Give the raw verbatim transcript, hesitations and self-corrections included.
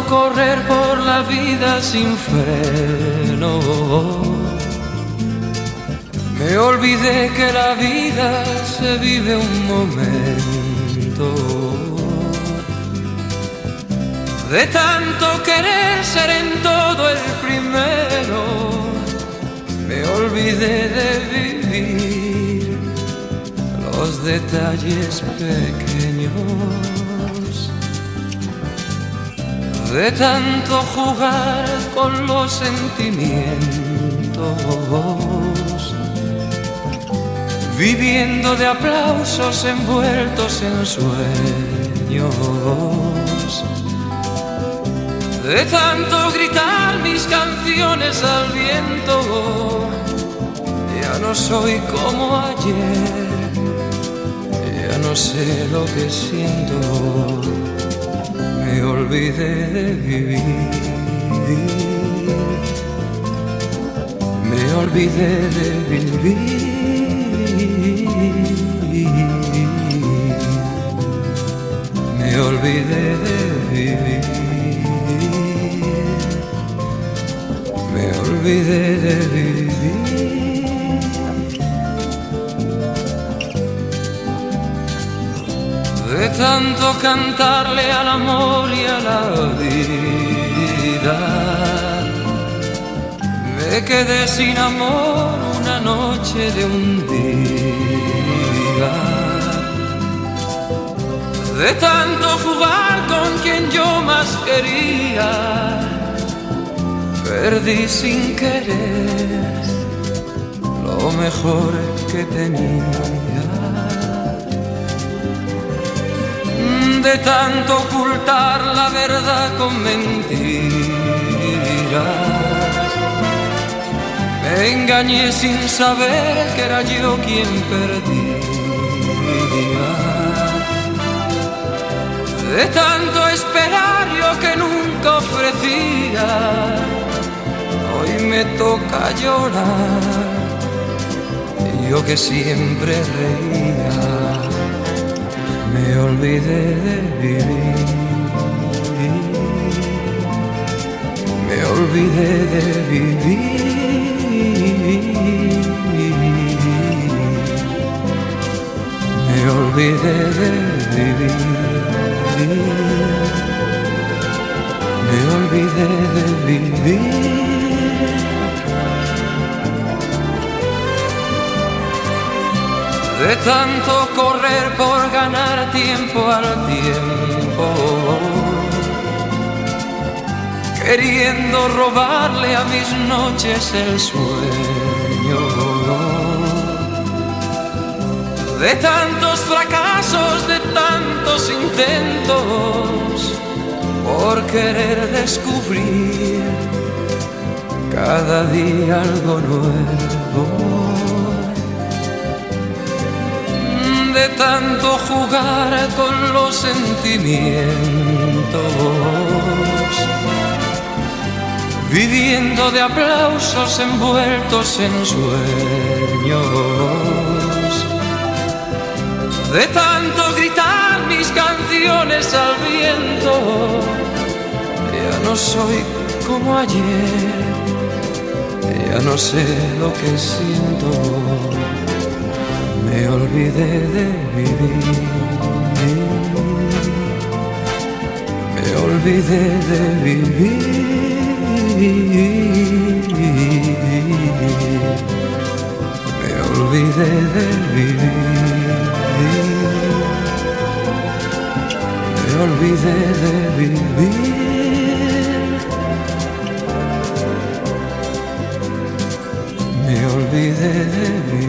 correr por la vida sin freno. Me olvidé que la vida se vive un momento. De tanto querer ser en todo el primero, me olvidé de vivir los detalles pequeños. De tanto jugar con los sentimientos, viviendo de aplausos envueltos en sueños. De tanto gritar mis canciones al viento, ya no soy como ayer, ya no sé lo que siento. Me olvidé de vivir, me olvidé de vivir, me olvidé de vivir, me olvidé de vivir. De tanto cantarle al amor y a la vida, me quedé sin amor una noche de un día. De tanto jugar con quien yo más quería, perdí sin querer lo mejor que tenía. De tanto ocultar la verdad con mentiras, me engañé sin saber que era yo quien perdía. De tanto esperar yo que nunca ofrecía, hoy me toca llorar, yo que siempre reía. Me olvidé de vivir, me olvidé de vivir, me olvidé de vivir, me olvidé de vivir. De tanto correr por ganar tiempo al tiempo, queriendo robarle a mis noches el sueño. De tantos fracasos, de tantos intentos, por querer descubrir cada día algo nuevo. De tanto jugar con los sentimientos, viviendo de aplausos envueltos en sueños. De tanto gritar mis canciones al viento, ya no soy como ayer, ya no sé lo que siento. Me olvidé de vivir, me olvidé de vivir, me olvidé de vivir, me olvidé de vivir, me olvidé de vivir.